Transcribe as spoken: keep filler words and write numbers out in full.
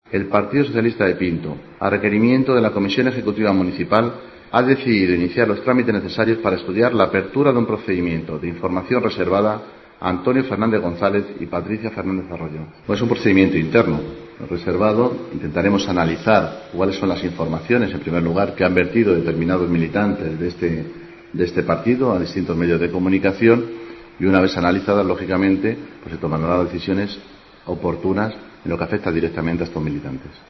El Partido Socialista de Pinto, a requerimiento de la Comisión Ejecutiva Municipal, ha decidido iniciar los trámites necesarios para estudiar la apertura de un procedimiento de información reservada a Antonio Fernández González y Patricia Fernández Arroyo. No es un procedimiento interno, reservado. Intentaremos analizar cuáles son las informaciones, en primer lugar, que han vertido determinados militantes de este, de este partido a distintos medios de comunicación, y una vez analizadas, lógicamente, pues se tomarán las decisiones oportunas en lo que afecta directamente a estos militantes.